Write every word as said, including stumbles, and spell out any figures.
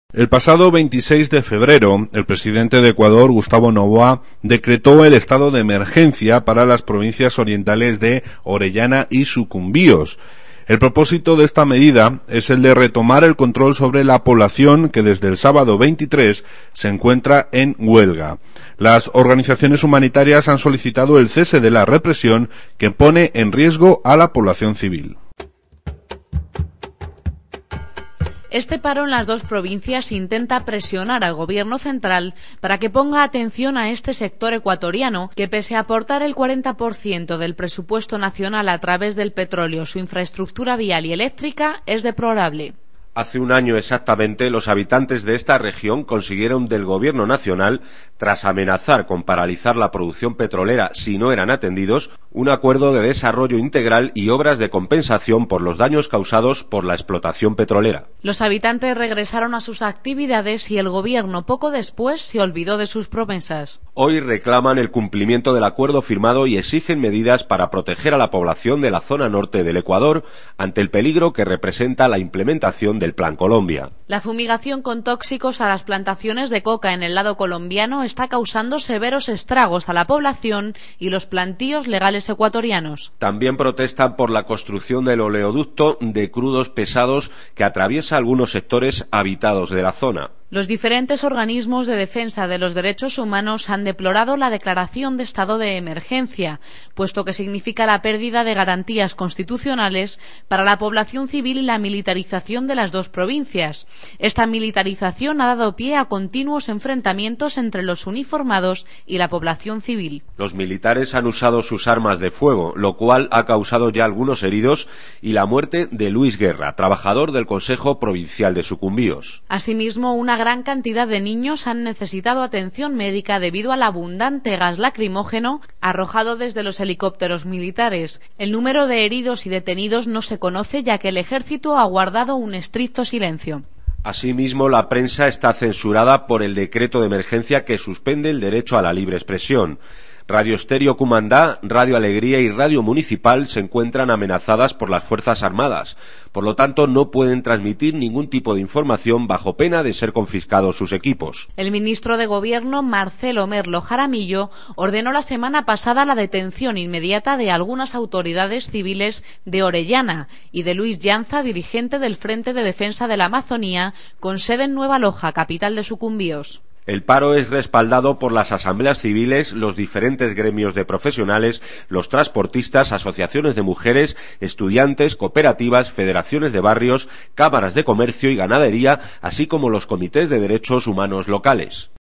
El pasado veintiséis de febrero, el presidente de Ecuador, Gustavo Noboa, decretó el estado de emergencia para las provincias orientales de Orellana y Sucumbíos. El propósito de esta medida es el de retomar el control sobre la población que desde el sábado veintitrés se encuentra en huelga. Las organizaciones humanitarias han solicitado el cese de la represión que pone en riesgo a la población civil. Este paro en las dos provincias intenta presionar al gobierno central para que ponga atención a este sector ecuatoriano que, pese a aportar el cuarenta por ciento del presupuesto nacional a través del petróleo, su infraestructura vial y eléctrica es deplorable. Hace un año exactamente, los habitantes de esta región consiguieron del gobierno nacional, tras amenazar con paralizar la producción petrolera si no eran atendidos, un acuerdo de desarrollo integral y obras de compensación por los daños causados por la explotación petrolera. Los habitantes regresaron a sus actividades y el gobierno poco después se olvidó de sus promesas. Hoy reclaman el cumplimiento del acuerdo firmado y exigen medidas para proteger a la población de la zona norte del Ecuador ante el peligro que representa la implementación del Plan Colombia. La fumigación con tóxicos a las plantaciones de coca en el lado colombiano está causando severos estragos a la población y los plantíos legales ecuatorianos. También protestan por la construcción del oleoducto de crudos pesados que atraviesa algunos sectores habitados de la zona. Los diferentes organismos de defensa de los derechos humanos han deplorado la declaración de estado de emergencia, puesto que significa la pérdida de garantías constitucionales para la población civil y la militarización de las dos provincias. Esta militarización ha dado pie a continuos enfrentamientos entre los uniformados y la población civil. Los militares han usado sus armas de fuego, lo cual ha causado ya algunos heridos y la muerte de Luis Guerra, trabajador del Consejo Provincial de Sucumbíos. Asimismo, una gran cantidad de niños han necesitado atención médica debido al abundante gas lacrimógeno arrojado desde los helicópteros militares. El número de heridos y detenidos no se conoce, ya que el ejército ha guardado un estricto silencio. Asimismo, la prensa está censurada por el decreto de emergencia que suspende el derecho a la libre expresión. Radio Estéreo Cumandá, Radio Alegría y Radio Municipal se encuentran amenazadas por las Fuerzas Armadas. Por lo tanto, no pueden transmitir ningún tipo de información bajo pena de ser confiscados sus equipos. El ministro de Gobierno, Marcelo Merlo Jaramillo, ordenó la semana pasada la detención inmediata de algunas autoridades civiles de Orellana y de Luis Llanza, dirigente del Frente de Defensa de la Amazonía, con sede en Nueva Loja, capital de Sucumbíos. El paro es respaldado por las asambleas civiles, los diferentes gremios de profesionales, los transportistas, asociaciones de mujeres, estudiantes, cooperativas, federaciones de barrios, cámaras de comercio y ganadería, así como los comités de derechos humanos locales.